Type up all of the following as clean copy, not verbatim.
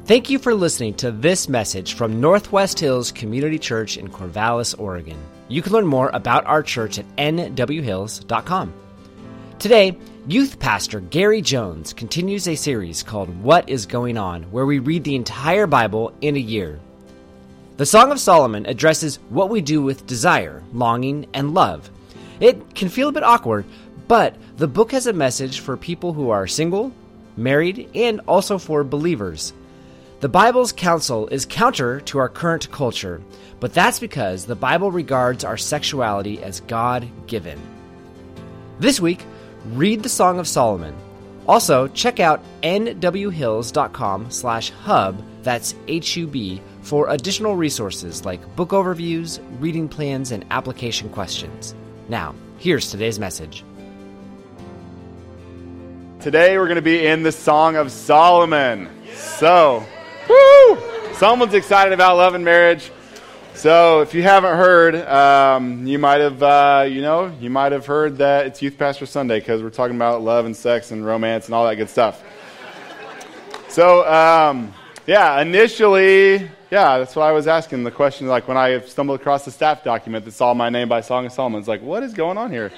Thank you for listening to this message from Northwest Hills Community Church in Corvallis, Oregon. You can learn more about our church at nwhills.com. Today, youth pastor Gary Jones continues a series called What is Going On, where we read the entire Bible in a year. The Song of Solomon addresses what we do with desire, longing, and love. It can feel a bit awkward, but the book has a message for people who are single, married, and also for believers. The Bible's counsel is counter to our current culture, but that's because the Bible regards our sexuality as God-given. This week, read the Song of Solomon. Also, check out nwhills.com/hub, that's HUB, for additional resources like book overviews, reading plans, and application questions. Now, here's today's message. Today we're going to be in the Song of Solomon. So, woo! Someone's excited about love and marriage. So, if you haven't heard, you might have heard that it's Youth Pastor Sunday because we're talking about love and sex and romance and all that good stuff. So, initially, that's what I was asking. The question, like when I stumbled across the staff document that saw my name by Song of Solomon, it's like, what is going on here?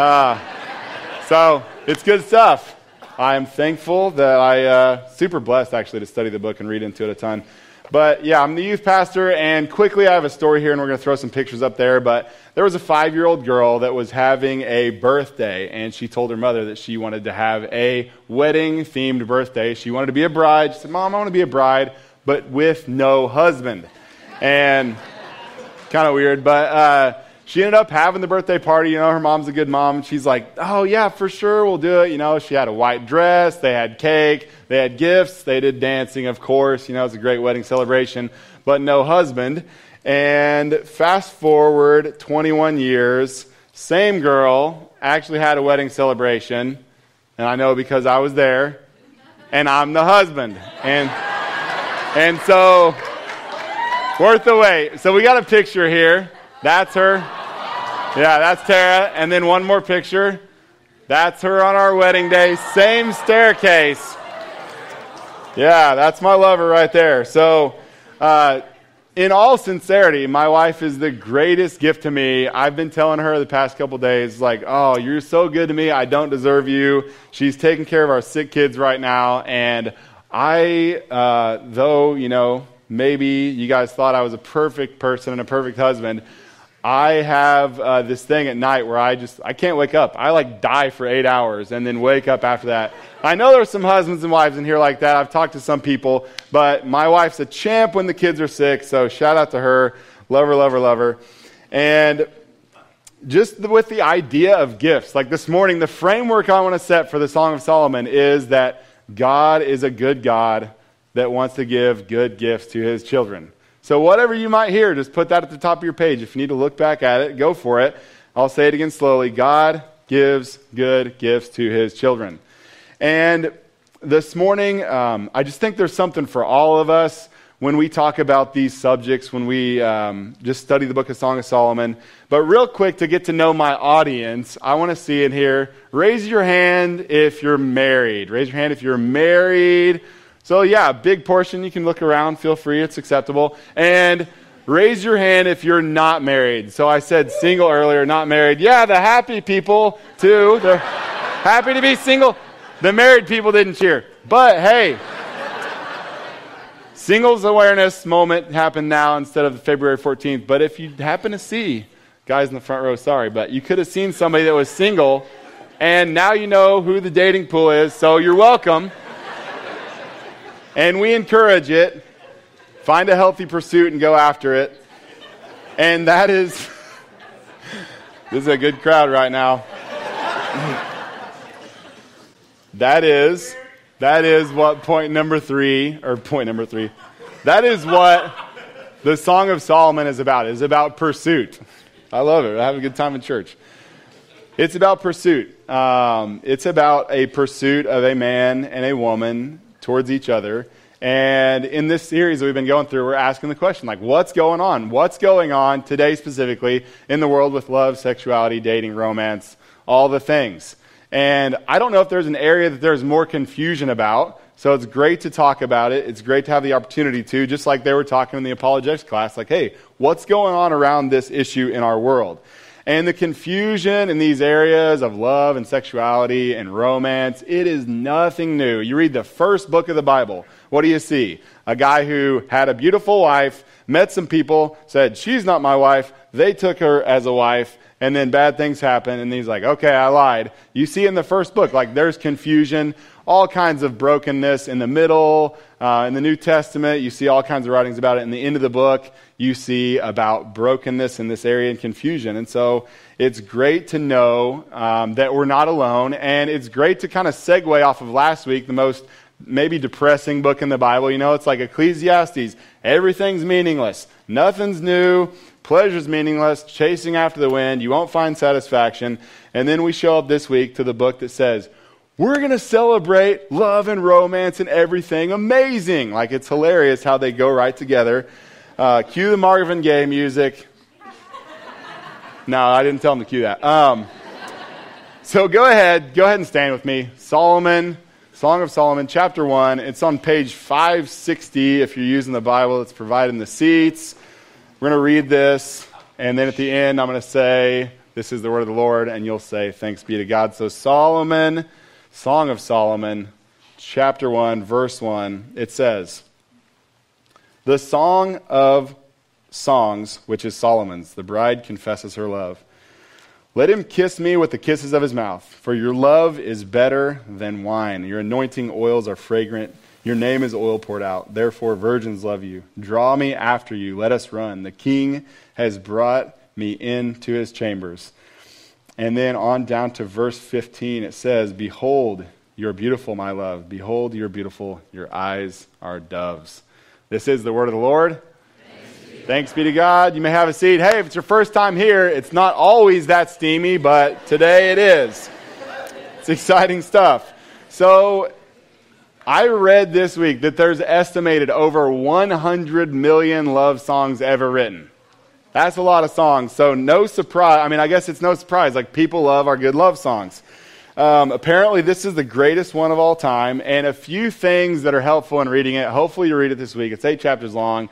So, it's good stuff. I am thankful that super blessed actually to study the book and read into it a ton. But yeah, I'm the youth pastor, and quickly I have a story here, and we're going to throw some pictures up there. But there was a 5-year-old girl that was having a birthday, and she told her mother that she wanted to have a wedding-themed birthday. She wanted to be a bride. She said, "Mom, I want to be a bride, but with no husband." And kind of weird, but she ended up having the birthday party. You know, her mom's a good mom. She's like, "Oh, yeah, for sure, we'll do it." You know, she had a white dress. They had cake. They had gifts. They did dancing, of course. You know, it's a great wedding celebration, but no husband. And fast forward 21 years, same girl actually had a wedding celebration. And I know because I was there, and I'm the husband. And so, worth the wait. So we got a picture here. That's her. Yeah, that's Tara. And then one more picture. That's her on our wedding day. Same staircase. Yeah, that's my lover right there. So, in all sincerity, my wife is the greatest gift to me. I've been telling her the past couple days, like, "Oh, you're so good to me. I don't deserve you." She's taking care of our sick kids right now. And I, though, maybe you guys thought I was a perfect person and a perfect husband, I have this thing at night where I can't wake up. I die for 8 hours and then wake up after that. I know there's some husbands and wives in here like that. I've talked to some people, but my wife's a champ when the kids are sick, so shout out to her. Love her, love her, love her. And just with the idea of gifts, like this morning, the framework I want to set for the Song of Solomon is that God is a good God that wants to give good gifts to his children. So whatever you might hear, just put that at the top of your page. If you need to look back at it, go for it. I'll say it again slowly. God gives good gifts to his children. And this morning, I just think there's something for all of us when we talk about these subjects, when we just study the book of Song of Solomon. But real quick, to get to know my audience, I want to see in here, raise your hand if you're married. Raise your hand if you're married. So yeah, a big portion. You can look around. Feel free. It's acceptable. And raise your hand if you're not married. So I said single earlier, not married. Yeah, the happy people, too. They're happy to be single. The married people didn't cheer. But hey, singles awareness moment happened now instead of February 14th. But if you happen to see, guys in the front row, sorry, but you could have seen somebody that was single, and now you know who the dating pool is, so you're welcome. And we encourage it. Find a healthy pursuit and go after it. And that is, this is a good crowd right now. That is what point number three, that is what the Song of Solomon is about. It's about pursuit. I love it. I have a good time in church. It's about pursuit. It's about a pursuit of a man and a woman towards each other. And in this series that we've been going through, we're asking the question, like, what's going on? What's going on today specifically in the world with love, sexuality, dating, romance, all the things? And I don't know if there's an area that there's more confusion about. So it's great to talk about it. It's great to have the opportunity to, just like they were talking in the apologetics class, like, hey, what's going on around this issue in our world? And the confusion in these areas of love and sexuality and romance, it is nothing new. You read the first book of the Bible. What do you see? A guy who had a beautiful wife, met some people, said, she's not my wife. They took her as a wife. And then bad things happen, and he's like, okay, I lied. You see in the first book, like there's confusion, all kinds of brokenness in the middle. In the New Testament, you see all kinds of writings about it. In the end of the book, you see about brokenness in this area and confusion. And so it's great to know that we're not alone, and it's great to kind of segue off of last week, the most maybe depressing book in the Bible. You know, it's like Ecclesiastes. Everything's meaningless. Nothing's new. Pleasure's meaningless, chasing after the wind, you won't find satisfaction. And then we show up this week to the book that says, we're going to celebrate love and romance and everything amazing. Like, it's hilarious how they go right together. Cue the Marvin Gaye music. No, I didn't tell him to cue that. So go ahead and stand with me. Solomon, Song of Solomon, chapter 1. It's on page 560 if you're using the Bible. It's provided in the seats. We're going to read this, and then at the end, I'm going to say, this is the word of the Lord, and you'll say, thanks be to God. So Solomon, Song of Solomon, chapter 1, verse 1, it says, the Song of Songs, which is Solomon's, the bride confesses her love. Let him kiss me with the kisses of his mouth, for your love is better than wine. Your anointing oils are fragrant. Your name is oil poured out. Therefore, virgins love you. Draw me after you. Let us run. The king has brought me into his chambers. And then on down to verse 15, it says, behold, you're beautiful, my love. Behold, you're beautiful. Your eyes are doves. This is the word of the Lord. Thanks be to God. You may have a seat. Hey, if it's your first time here, it's not always that steamy, but today it is. It's exciting stuff. So, I read this week that there's estimated over 100 million love songs ever written. That's a lot of songs, so no surprise. I mean, I guess it's no surprise. Like, people love our good love songs. Apparently, this is the greatest one of all time, and a few things that are helpful in reading it. Hopefully, you read it this week. It's 8 chapters long.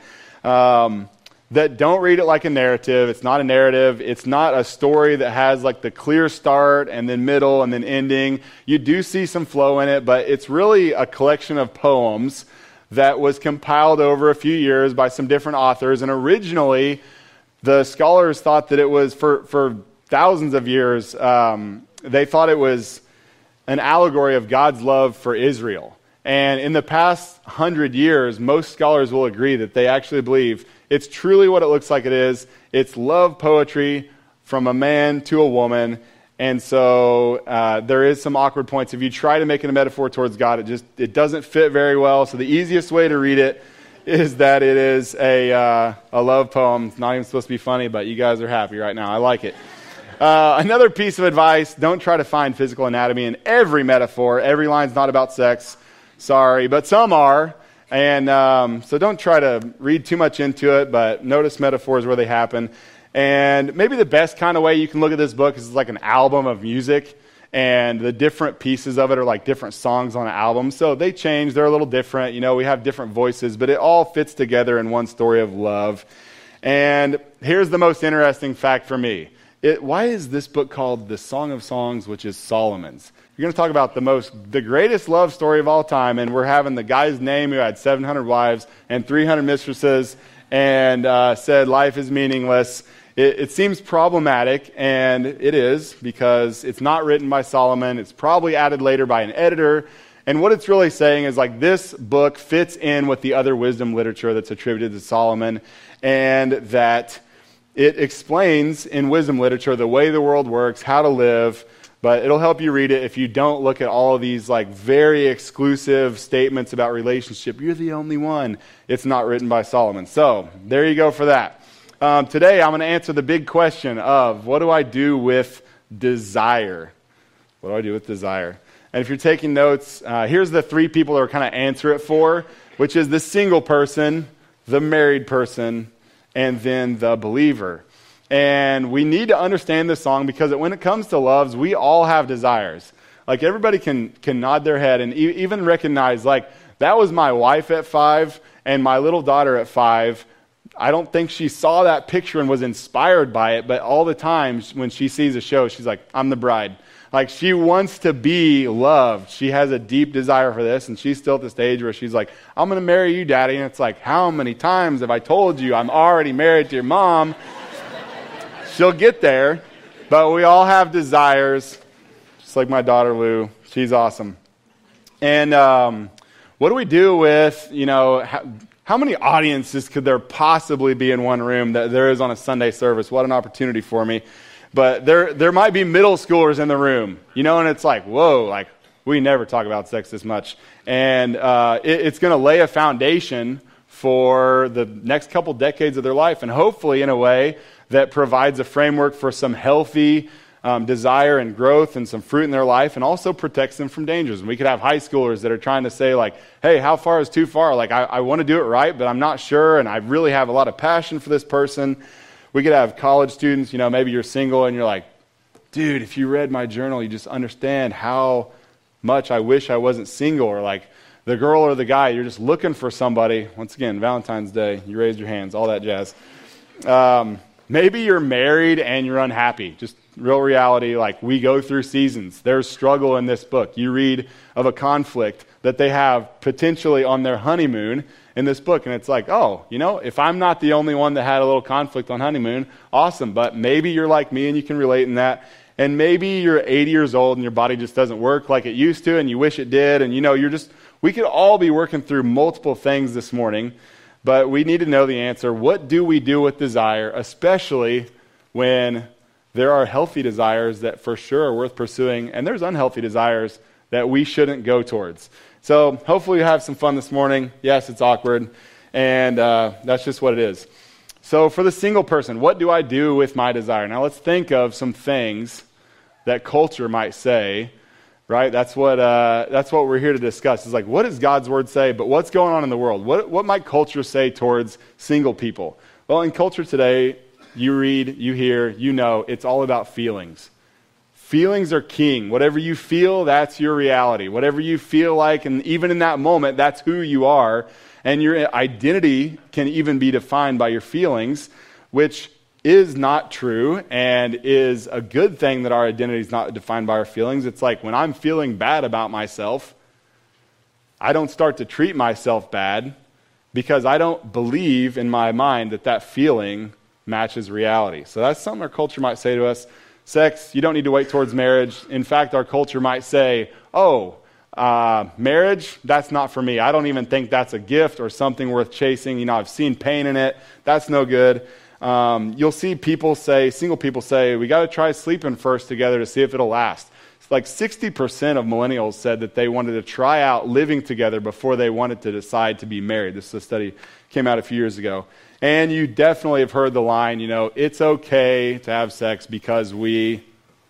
That don't read it like a narrative. It's not a narrative. It's not a story that has like the clear start and then middle and then ending. You do see some flow in it, but it's really a collection of poems that was compiled over a few years by some different authors. And originally, the scholars thought that it was, for thousands of years, they thought it was an allegory of God's love for Israel. And in the past 100 years, most scholars will agree that they actually believe it's truly what it looks like it is. It's love poetry from a man to a woman. And so there is some awkward points. If you try to make it a metaphor towards God, it doesn't fit very well. So the easiest way to read it is that it is a love poem. It's not even supposed to be funny, but you guys are happy right now. I like it. Another piece of advice, don't try to find physical anatomy in every metaphor. Every line's not about sex. Sorry, but some are. And so don't try to read too much into it, but notice metaphors where they happen. And maybe the best kind of way you can look at this book is like an album of music, and the different pieces of it are like different songs on an album. So they change, they're a little different. You know, we have different voices, but it all fits together in one story of love. And here's the most interesting fact for me. Why is this book called The Song of Songs, which is Solomon's? You're going to talk about the greatest love story of all time, and we're having the guy's name who had 700 wives and 300 mistresses and said life is meaningless. It seems problematic, and it is, because it's not written by Solomon. It's probably added later by an editor. And what it's really saying is like this book fits in with the other wisdom literature that's attributed to Solomon, and that it explains in wisdom literature the way the world works, how to live. But it'll help you read it if you don't look at all of these like very exclusive statements about relationship. You're the only one. It's not written by Solomon. So there you go for that. Today I'm going to answer the big question of what do I do with desire? What do I do with desire? And if you're taking notes, here's the three people that are kind of answer it for, which is the single person, the married person, and then the believer. And we need to understand this song because when it comes to loves, we all have desires. Like everybody can nod their head and even recognize, like, that was my wife at 5 and my little daughter at 5. I don't think she saw that picture and was inspired by it, but all the times when she sees a show, she's like, I'm the bride. Like, she wants to be loved. She has a deep desire for this, and she's still at the stage where she's like, I'm going to marry you, Daddy. And it's like, how many times have I told you I'm already married to your mom? She'll get there, but we all have desires, just like my daughter, Lou. She's awesome. And what do we do with, how many audiences could there possibly be in one room that there is on a Sunday service? What an opportunity for me. But there might be middle schoolers in the room, and it's like, whoa, like, we never talk about sex this much. And it's going to lay a foundation for the next couple decades of their life, and hopefully in a way that provides a framework for some healthy desire and growth and some fruit in their life, and also protects them from dangers. And we could have high schoolers that are trying to say, like, hey, how far is too far? Like, I want to do it right, but I'm not sure, and I really have a lot of passion for this person. We could have college students, maybe you're single and you're like, dude, if you read my journal, you just understand how much I wish I wasn't single. Or like the girl or the guy, you're just looking for somebody. Once again, Valentine's Day, you raised your hands, all that jazz. Maybe you're married and you're unhappy. Just real reality, like, we go through seasons. There's struggle in this book. You read of a conflict that they have potentially on their honeymoon in this book, and it's like, oh, if I'm not the only one that had a little conflict on honeymoon, awesome. But maybe you're like me and you can relate in that. And maybe you're 80 years old and your body just doesn't work like it used to, and you wish it did. And we could all be working through multiple things this morning, but we need to know the answer. What do we do with desire, especially when there are healthy desires that for sure are worth pursuing, and there's unhealthy desires that we shouldn't go towards? So hopefully you have some fun this morning. Yes, it's awkward, and that's just what it is. So for the single person, what do I do with my desire? Now let's think of some things that culture might say, right? That's what we're here to discuss. It's like, what does God's word say, but what's going on in the world? What might culture say towards single people? Well, in culture today, you read, you hear, it's all about feelings. Feelings are king. Whatever you feel, that's your reality. Whatever you feel like, and even in that moment, that's who you are. And your identity can even be defined by your feelings, which is not true and is a good thing that our identity is not defined by our feelings. It's like when I'm feeling bad about myself, I don't start to treat myself bad because I don't believe in my mind that feeling matches reality. So that's something our culture might say to us. Sex, you don't need to wait towards marriage. In fact, our culture might say, marriage, that's not for me. I don't even think that's a gift or something worth chasing. I've seen pain in it. That's no good. You'll see single people say, we got to try sleeping first together to see if it'll last. It's like 60% of millennials said that they wanted to try out living together before they wanted to decide to be married. This is a study came out a few years ago. And you definitely have heard the line, it's okay to have sex because we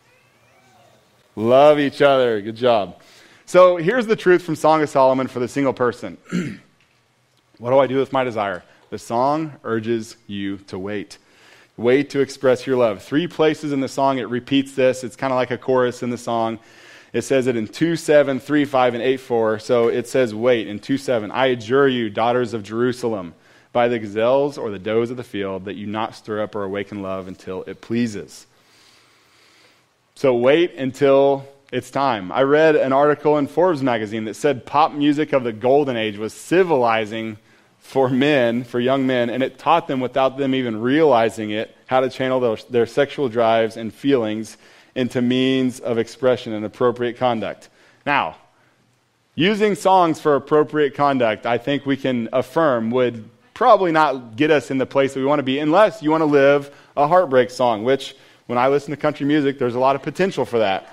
love each other. Good job. So here's the truth from Song of Solomon for the single person. What do I do with my desire? The song urges you to wait. Wait to express your love. 3 places in the song it repeats this. It's kind of like a chorus in the song. It says it in 2:7, 3:5, and 8:4. So it says wait in 2:7. I adjure you, daughters of Jerusalem, by the gazelles or the does of the field, that you not stir up or awaken love until it pleases. So wait until it's time. I read an article in Forbes magazine that said pop music of the golden age was civilizing for young men, and it taught them without them even realizing it how to channel their sexual drives and feelings into means of expression and appropriate conduct. Now, using songs for appropriate conduct, I think we can affirm would probably not get us in the place that we want to be unless you want to live a heartbreak song, which when I listen to country music, there's a lot of potential for that.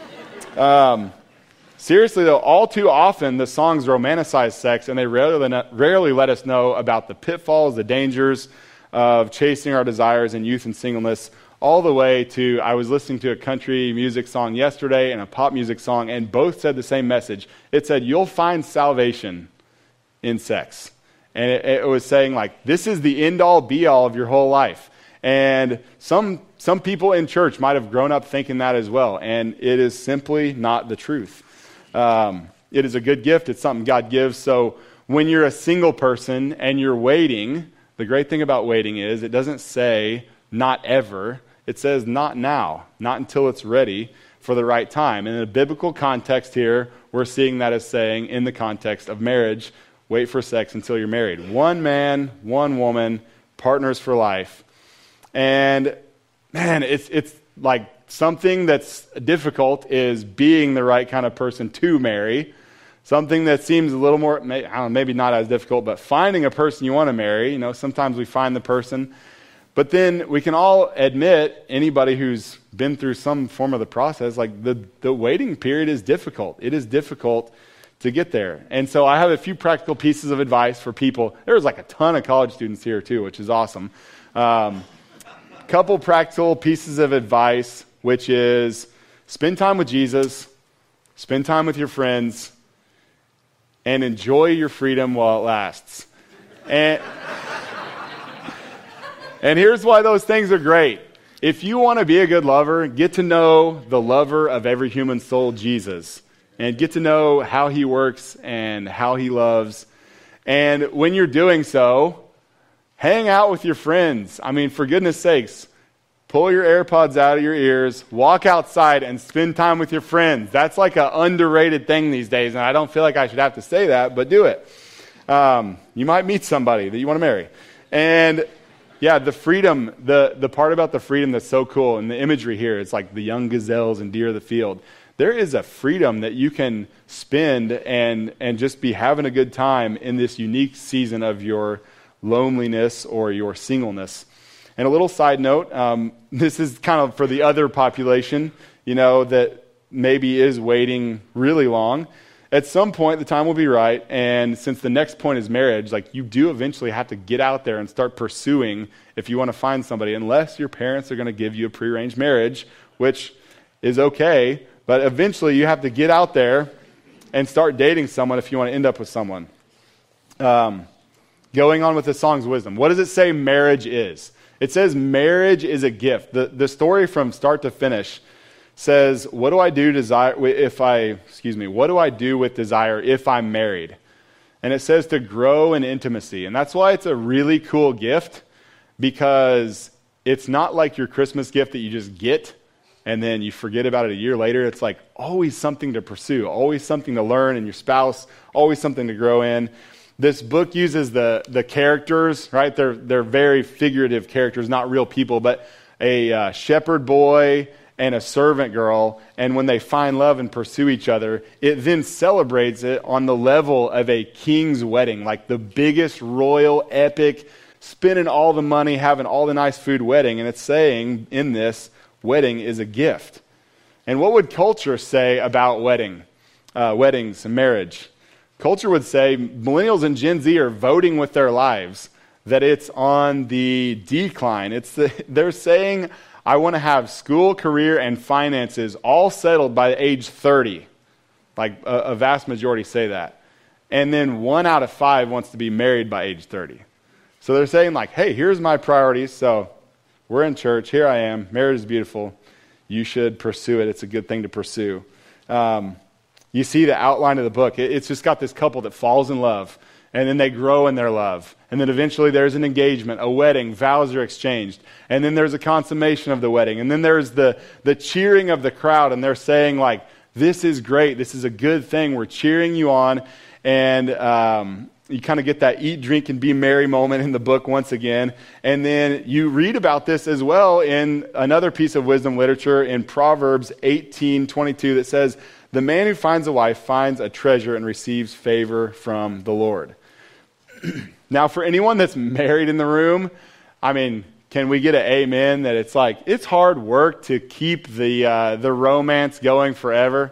Seriously though, all too often the songs romanticize sex, and they rarely let us know about the pitfalls, the dangers of chasing our desires in youth and singleness, all the way to, I was listening to a country music song yesterday and a pop music song, and both said the same message. It said, you'll find salvation in sex. And it was saying, like, this is the end-all, be-all of your whole life. And some people in church might have grown up thinking that as well, and it is simply not the truth. It is a good gift. It's something God gives. So when you're a single person and you're waiting, the great thing about waiting is it doesn't say not ever. It says not now, not until it's ready for the right time. And in a biblical context here, we're seeing that as saying, in the context of marriage, wait for sex until you're married. One man, one woman, partners for life. And man, it's like something that's difficult is being the right kind of person to marry. Something that seems a little more, maybe not as difficult, but finding a person you want to marry. Sometimes we find the person. But then we can all admit, anybody who's been through some form of the process, like the waiting period is difficult. It is difficult to get there. And so I have a few practical pieces of advice for people. There's like a ton of college students here too, which is awesome. Couple practical pieces of advice, which is spend time with Jesus, spend time with your friends, and enjoy your freedom while it lasts. And here's why those things are great. If you want to be a good lover, get to know the lover of every human soul, Jesus, and get to know how he works and how he loves. And when you're doing so, hang out with your friends. I mean, for goodness sakes, pull your AirPods out of your ears, walk outside, and spend time with your friends. That's like an underrated thing these days, and I don't feel like I should have to say that, but do it. You might meet somebody that you want to marry. And yeah, the freedom, the part about the freedom that's so cool, and the imagery here, it's like the young gazelles and deer of the field. There is a freedom that you can spend and just be having a good time in this unique season of your loneliness or your singleness. And a little side note, this is kind of for the other population, that maybe is waiting really long. At some point, the time will be right, and since the next point is marriage, like you do eventually have to get out there and start pursuing if you want to find somebody, unless your parents are going to give you a prearranged marriage, which is okay, but eventually you have to get out there and start dating someone if you want to end up with someone. Going on with the Songs of Wisdom, what does it say marriage is? It says marriage is a gift. The story from start to finish says, what do I do with desire if I'm married? And it says to grow in intimacy. And that's why it's a really cool gift, because it's not like your Christmas gift that you just get and then you forget about it a year later. It's like always something to pursue, always something to learn in your spouse, always something to grow in. This book uses the characters, right? They're very figurative characters, not real people, but a shepherd boy and a servant girl, and when they find love and pursue each other, it then celebrates it on the level of a king's wedding, like the biggest royal, epic, spending all the money, having all the nice food wedding, and it's saying in this, wedding is a gift. And what would culture say about weddings and marriage? Culture would say millennials and Gen Z are voting with their lives that it's on the decline. They're saying, I want to have school, career, and finances all settled by age 30. Like a vast majority say that. And then 1 out of 5 wants to be married by age 30. So they're saying like, hey, here's my priorities. So we're in church. Here I am. Marriage is beautiful. You should pursue it. It's a good thing to pursue. You see the outline of the book. It's just got this couple that falls in love. And then they grow in their love. And then eventually there's an engagement, a wedding, vows are exchanged. And then there's a consummation of the wedding. And then there's the cheering of the crowd. And they're saying like, this is great. This is a good thing. We're cheering you on. And you kind of get that eat, drink, and be merry moment in the book once again. And then you read about this as well in another piece of wisdom literature in Proverbs 18:22 that says, the man who finds a wife finds a treasure and receives favor from the Lord. Now, for anyone that's married in the room, I mean, can we get an amen that it's like, it's hard work to keep the romance going forever?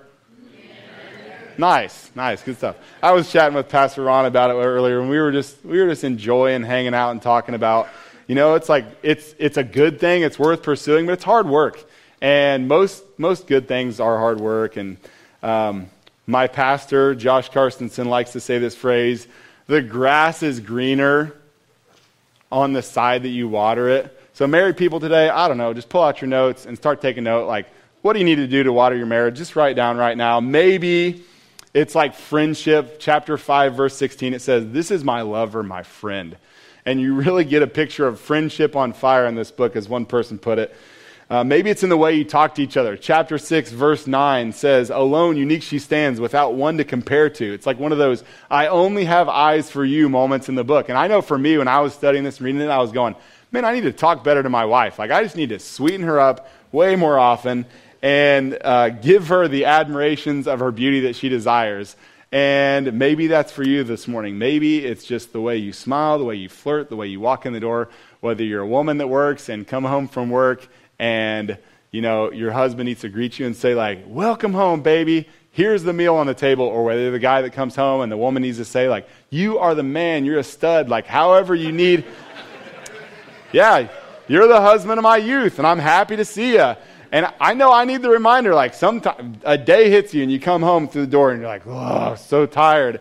Nice, good stuff. I was chatting with Pastor Ron about it earlier, and we were just enjoying hanging out and talking about, it's like, it's a good thing, it's worth pursuing, but it's hard work. And most good things are hard work. And my pastor, Josh Carstensen, likes to say this phrase, the grass is greener on the side that you water it. So married people today, I don't know, just pull out your notes and start taking note. Like, what do you need to do to water your marriage? Just write down right now. Maybe it's like friendship. Chapter 5, verse 16, it says, "This is my lover, my friend." And you really get a picture of friendship on fire in this book, as one person put it. Maybe it's in the way you talk to each other. Chapter 6, verse 9 says, "Alone, unique she stands, without one to compare to." It's like one of those, I only have eyes for you moments in the book. And I know for me, when I was studying this and reading it, I was going, man, I need to talk better to my wife. Like, I just need to sweeten her up way more often and give her the admirations of her beauty that she desires. And maybe that's for you this morning. Maybe it's just the way you smile, the way you flirt, the way you walk in the door, whether you're a woman that works and come home from work and, you know, your husband needs to greet you and say, like, "Welcome home, baby. Here's the meal on the table." Or whether the guy that comes home and the woman needs to say, like, "You are the man. You're a stud." Like, however you need. Yeah, you're the husband of my youth, and I'm happy to see you. And I know I need the reminder, like, sometimes a day hits you and you come home through the door and you're like, "Oh, so tired."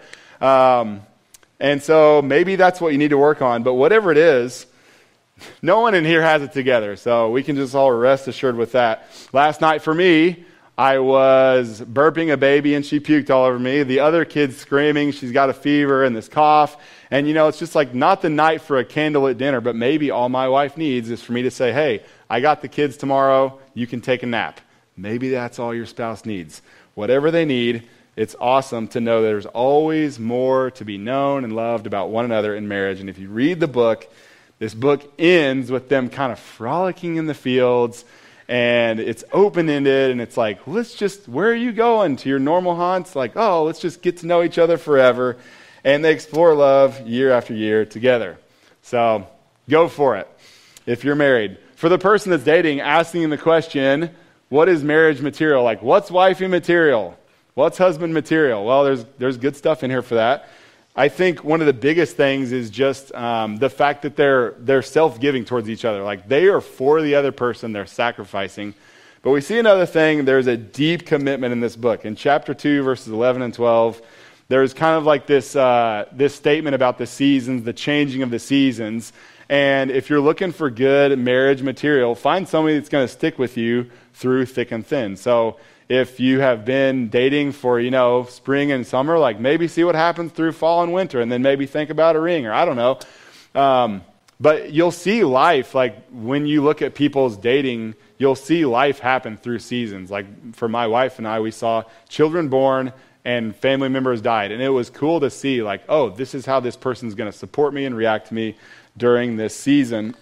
And so maybe that's what you need to work on. But whatever it is, no one in here has it together, so we can just all rest assured with that. Last night for me, I was burping a baby and she puked all over me. The other kid's screaming. She's got a fever and this cough. And, you know, it's just like not the night for a candlelit dinner, but maybe all my wife needs is for me to say, "Hey, I got the kids tomorrow. You can take a nap." Maybe that's all your spouse needs. Whatever they need, it's awesome to know there's always more to be known and loved about one another in marriage. And if you read the book, this book ends with them kind of frolicking in the fields, and it's open-ended, and it's like, where are you going? To your normal haunts? Like, oh, let's just get to know each other forever. And they explore love year after year together. So go for it if you're married. For the person that's dating, asking the question, what is marriage material? Like, what's wifey material? What's husband material? Well, there's good stuff in here for that. I think one of the biggest things is just the fact that they're self-giving towards each other. Like, they are for the other person, they're sacrificing. But we see another thing, there's a deep commitment in this book. In chapter 2, verses 11 and 12, there's kind of like this statement about the seasons, the changing of the seasons. And if you're looking for good marriage material, find somebody that's going to stick with you through thick and thin. So if you have been dating for, spring and summer, like maybe see what happens through fall and winter, and then maybe think about a ring, or I don't know. But you'll see life, like when you look at people's dating, you'll see life happen through seasons. Like for my wife and I, we saw children born and family members died. And it was cool to see, like, oh, this is how this person's going to support me and react to me during this season.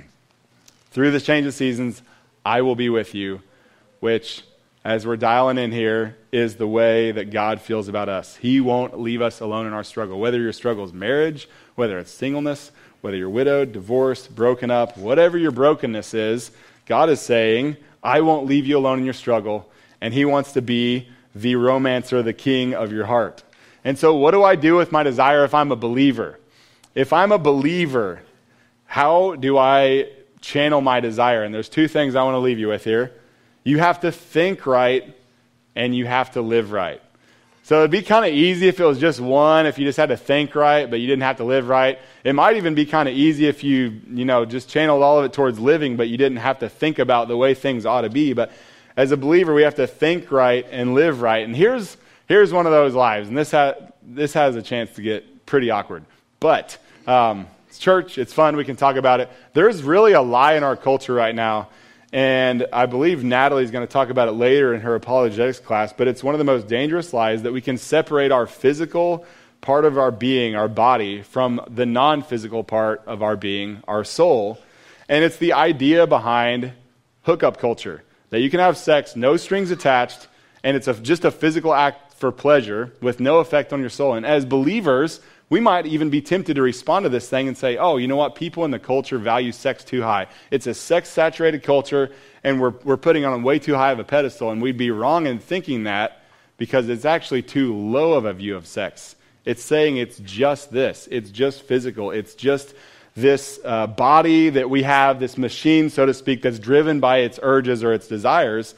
Through the change of seasons, I will be with you, which, as we're dialing in here, is the way that God feels about us. He won't leave us alone in our struggle. Whether your struggle is marriage, whether it's singleness, whether you're widowed, divorced, broken up, whatever your brokenness is, God is saying, I won't leave you alone in your struggle, and He wants to be the romancer, the king of your heart. And so what do I do with my desire if I'm a believer? If I'm a believer, how do I channel my desire? And there's two things I want to leave you with here. You have to think right, and you have to live right. So it'd be kind of easy if it was just one, if you just had to think right, but you didn't have to live right. It might even be kind of easy if you just channeled all of it towards living, but you didn't have to think about the way things ought to be. But as a believer, we have to think right and live right. And here's one of those lives, and this has a chance to get pretty awkward. But it's church, it's fun, we can talk about it. There's really a lie in our culture right now, and I believe Natalie's going to talk about it later in her apologetics class, but it's one of the most dangerous lies that we can separate our physical part of our being, our body, from the non-physical part of our being, our soul. And it's the idea behind hookup culture, that you can have sex, no strings attached, and it's just a physical act for pleasure with no effect on your soul. And as believers, we might even be tempted to respond to this thing and say, oh, you know what? People in the culture value sex too high. It's a sex-saturated culture, and we're putting it on way too high of a pedestal, and we'd be wrong in thinking that because it's actually too low of a view of sex. It's saying it's just this. It's just physical. It's just this body that we have, this machine, so to speak, that's driven by its urges or its desires.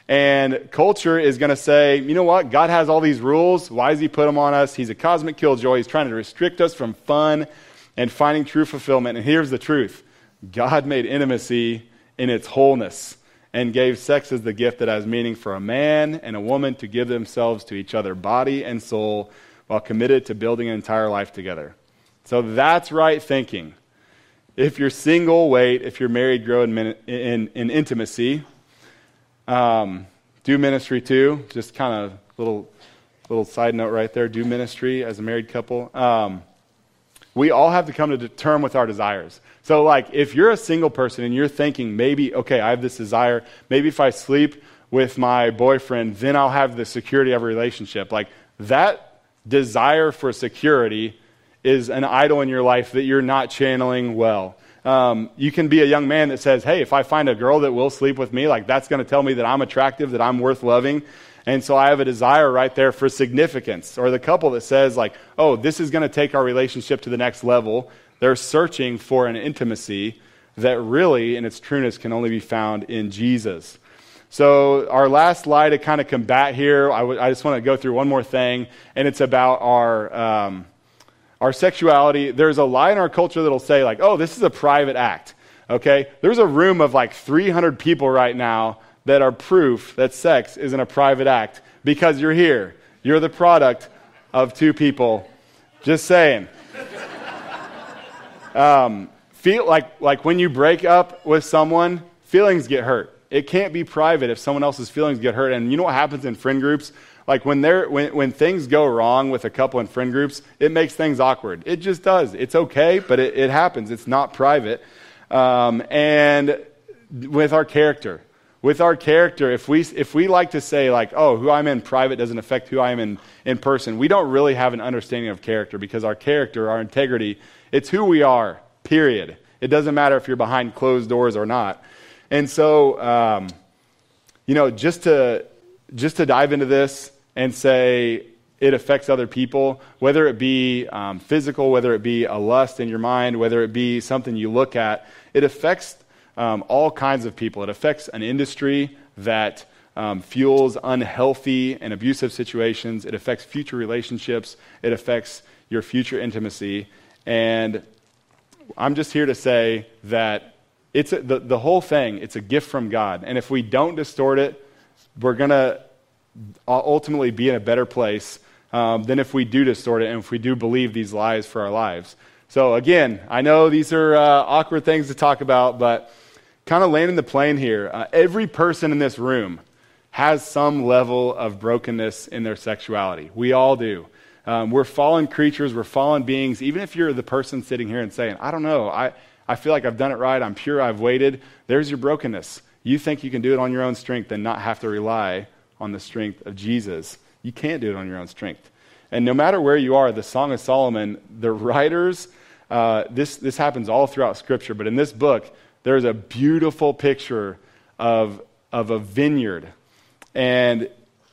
And culture is going to say, you know what? God has all these rules. Why does He put them on us? He's a cosmic killjoy. He's trying to restrict us from fun and finding true fulfillment. And here's the truth. God made intimacy in its wholeness and gave sex as the gift that has meaning for a man and a woman to give themselves to each other, body and soul, while committed to building an entire life together. So that's right thinking. If you're single, wait. If you're married, grow in intimacy. Do ministry too. Just kind of little side note right there. Do ministry as a married couple. We all have to come to terms with our desires. So like if you're a single person and you're thinking maybe, okay, I have this desire. Maybe if I sleep with my boyfriend, then I'll have the security of a relationship. Like that desire for security is an idol in your life that you're not channeling well. You can be a young man that says, hey, if I find a girl that will sleep with me, like that's going to tell me that I'm attractive, that I'm worth loving. And so I have a desire right there for significance. Or the couple that says like, oh, this is going to take our relationship to the next level. They're searching for an intimacy that really, in its trueness, can only be found in Jesus. So our last slide to kind of combat here, I just want to go through one more thing, and it's about our sexuality. There's a lie in our culture that'll say like, oh, this is a private act, okay? There's a room of like 300 people right now that are proof that sex isn't a private act because you're here. You're the product of two people. Just saying. Feel like when you break up with someone, feelings get hurt. It can't be private if someone else's feelings get hurt. And you know what happens in friend groups? Like when things go wrong with a couple in friend groups, it makes things awkward. It just does. It's okay, but it happens. It's not private. And with our character, if we like to say like, oh, who I'm in private doesn't affect who I am in person, we don't really have an understanding of character, because our character, our integrity, it's who we are, period. It doesn't matter if you're behind closed doors or not. And so, just to dive into this and say it affects other people, whether it be physical, whether it be a lust in your mind, whether it be something you look at, it affects all kinds of people. It affects an industry that fuels unhealthy and abusive situations. It affects future relationships. It affects your future intimacy. And I'm just here to say that it's the whole thing, it's a gift from God. And if we don't distort it, we're going to ultimately be in a better place than if we do distort it and if we do believe these lies for our lives. So again, I know these are awkward things to talk about, but kind of landing the plane here. Every person in this room has some level of brokenness in their sexuality. We all do. We're fallen creatures, we're fallen beings. Even if you're the person sitting here and saying, I don't know, I feel like I've done it right, I'm pure, I've waited, there's your brokenness. You think you can do it on your own strength and not have to rely on the strength of Jesus. You can't do it on your own strength. And no matter where you are, the Song of Solomon, the writers, this happens all throughout Scripture, but in this book, there's a beautiful picture of a vineyard. And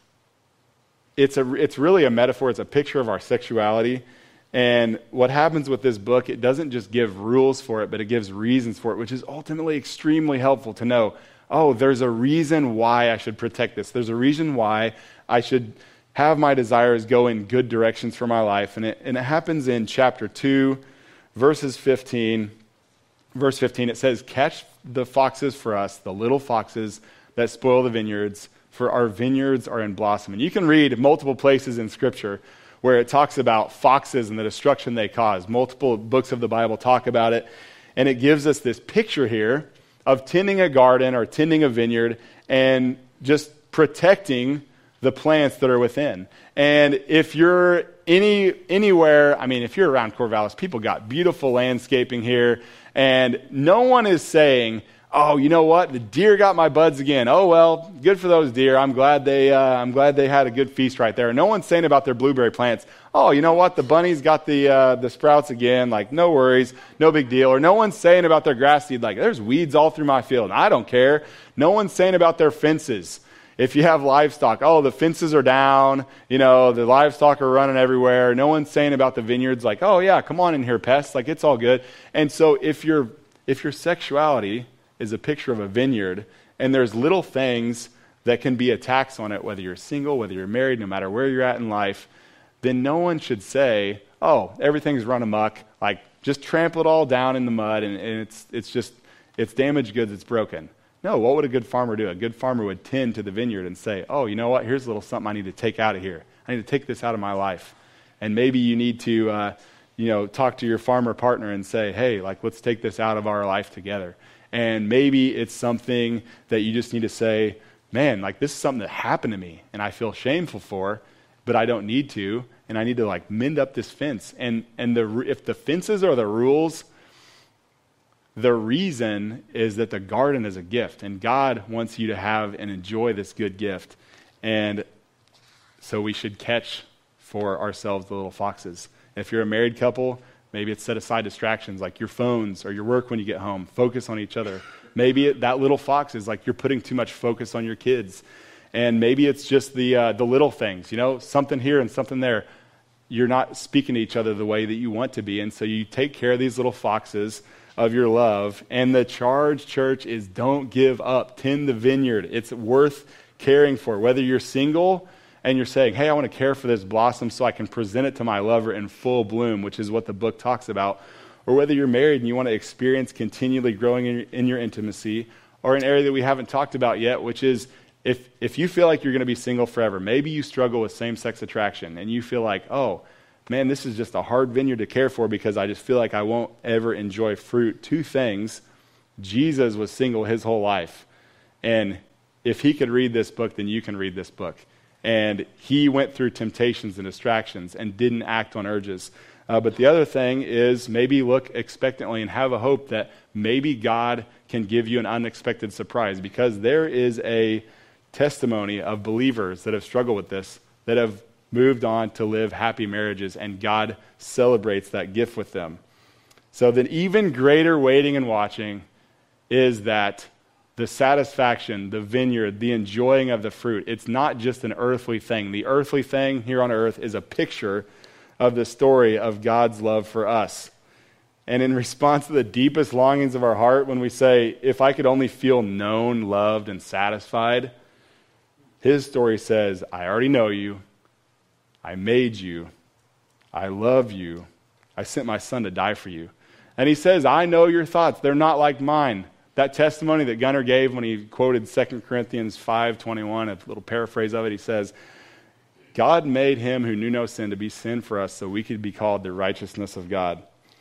it's really a metaphor. It's a picture of our sexuality. And what happens with this book, it doesn't just give rules for it, but it gives reasons for it, which is ultimately extremely helpful to know. Oh, there's a reason why I should protect this. There's a reason why I should have my desires go in good directions for my life. And it happens in chapter 2, verse 15. Verse 15, it says, catch the foxes for us, the little foxes that spoil the vineyards, for our vineyards are in blossom. And you can read multiple places in Scripture where it talks about foxes and the destruction they cause. Multiple books of the Bible talk about it. And it gives us this picture here of tending a garden or tending a vineyard and just protecting the plants that are within. And if you're anywhere, I mean, if you're around Corvallis, people got beautiful landscaping here. And no one is saying, oh, you know what? The deer got my buds again. Oh, well, good for those deer. I'm glad they had a good feast right there. No one's saying about their blueberry plants, oh, you know what? The bunnies got the sprouts again. Like, no worries, no big deal. Or no one's saying about their grass seed, like, there's weeds all through my field. I don't care. No one's saying about their fences. If you have livestock, oh, the fences are down. You know, the livestock are running everywhere. No one's saying about the vineyards, like, oh, yeah, come on in here, pests. Like, it's all good. And so if your sexuality is a picture of a vineyard, and there's little things that can be attacks on it, whether you're single, whether you're married, no matter where you're at in life, then no one should say, oh, everything's run amok, like, just trample it all down in the mud, and it's damaged goods, it's broken. No, what would a good farmer do? A good farmer would tend to the vineyard and say, oh, you know what? Here's a little something I need to take out of here. I need to take this out of my life. And maybe you need to, talk to your farmer partner and say, hey, let's take this out of our life together. And maybe it's something that you just need to say, man, this is something that happened to me, and I feel shameful for, but I don't need to, and I need to mend up this fence. And if the fences are the rules, the reason is that the garden is a gift, and God wants you to have and enjoy this good gift. And so we should catch for ourselves the little foxes. If you're a married couple, maybe it's set aside distractions like your phones or your work when you get home. Focus on each other. Maybe that little fox is you're putting too much focus on your kids. And maybe it's just the little things, something here and something there. You're not speaking to each other the way that you want to be. And so you take care of these little foxes of your love. And the charge, church, is don't give up. Tend the vineyard. It's worth caring for. Whether you're single and you're saying, hey, I want to care for this blossom so I can present it to my lover in full bloom, which is what the book talks about, or whether you're married and you want to experience continually growing in your intimacy, or an area that we haven't talked about yet, which is if you feel like you're going to be single forever, maybe you struggle with same-sex attraction and you feel like, oh, man, this is just a hard vineyard to care for because I just feel like I won't ever enjoy fruit. Two things. Jesus was single his whole life. And if he could read this book, then you can read this book. And he went through temptations and distractions and didn't act on urges. But the other thing is maybe look expectantly and have a hope that maybe God can give you an unexpected surprise, because there is a testimony of believers that have struggled with this, that have moved on to live happy marriages, and God celebrates that gift with them. So the even greater waiting and watching is that the satisfaction, the vineyard, the enjoying of the fruit, it's not just an earthly thing. The earthly thing here on earth is a picture of the story of God's love for us. And in response to the deepest longings of our heart, when we say, if I could only feel known, loved, and satisfied, his story says, I already know you. I made you. I love you. I sent my son to die for you. And he says, I know your thoughts. They're not like mine. That testimony that Gunnar gave when he quoted 2 Corinthians 5:21, a little paraphrase of it, he says, God made him who knew no sin to be sin for us so we could be called the righteousness of God.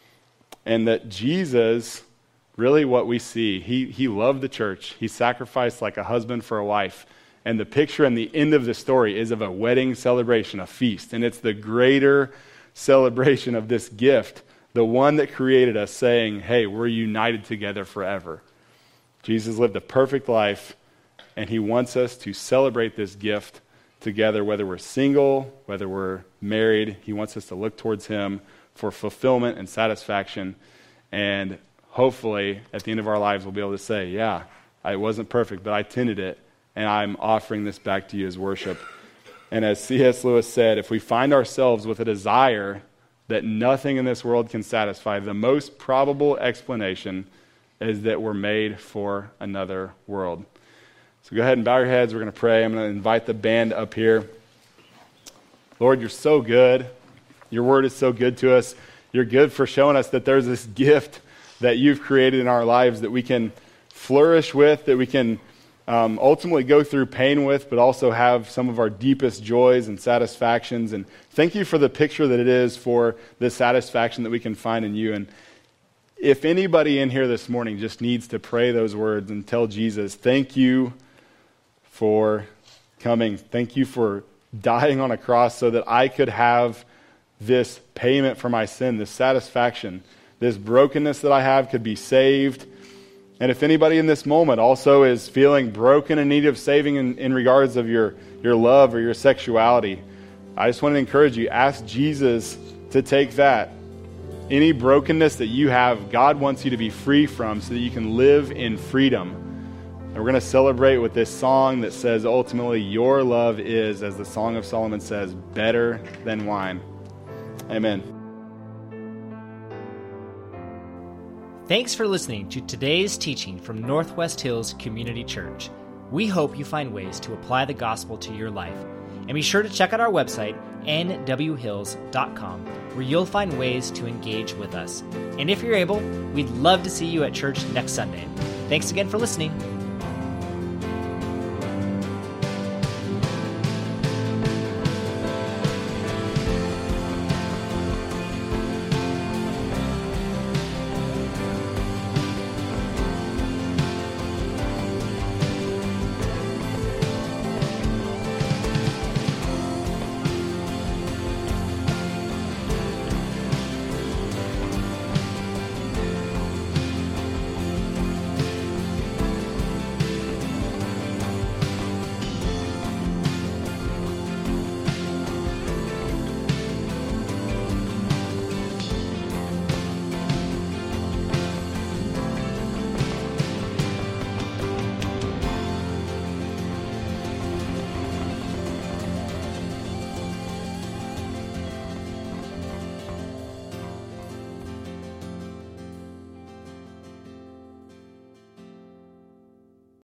And that Jesus, really what we see, he loved the church. He sacrificed like a husband for a wife. And the picture and the end of the story is of a wedding celebration, a feast. And it's the greater celebration of this gift, the one that created us, saying, hey, we're united together forever. Jesus lived a perfect life, and he wants us to celebrate this gift together, whether we're single, whether we're married. He wants us to look towards him for fulfillment and satisfaction. And hopefully, at the end of our lives, we'll be able to say, yeah, I wasn't perfect, but I tended it. And I'm offering this back to you as worship. And as C.S. Lewis said, if we find ourselves with a desire that nothing in this world can satisfy, the most probable explanation is that we're made for another world. So go ahead and bow your heads. We're going to pray. I'm going to invite the band up here. Lord, you're so good. Your word is so good to us. You're good for showing us that there's this gift that you've created in our lives that we can flourish with, that we can ultimately go through pain with, but also have some of our deepest joys and satisfactions. And thank you for the picture that it is for the satisfaction that we can find in you. And if anybody in here this morning just needs to pray those words and tell Jesus, thank you for coming. Thank you for dying on a cross so that I could have this payment for my sin, this satisfaction, this brokenness that I have could be saved. And if anybody in this moment also is feeling broken and in need of saving in regards of your love or your sexuality, I just want to encourage you, ask Jesus to take that. Any brokenness that you have, God wants you to be free from so that you can live in freedom. And we're going to celebrate with this song that says, ultimately, your love is, as the Song of Solomon says, better than wine. Amen. Thanks for listening to today's teaching from Northwest Hills Community Church. We hope you find ways to apply the gospel to your life. And be sure to check out our website, nwhills.com, where you'll find ways to engage with us. And if you're able, we'd love to see you at church next Sunday. Thanks again for listening.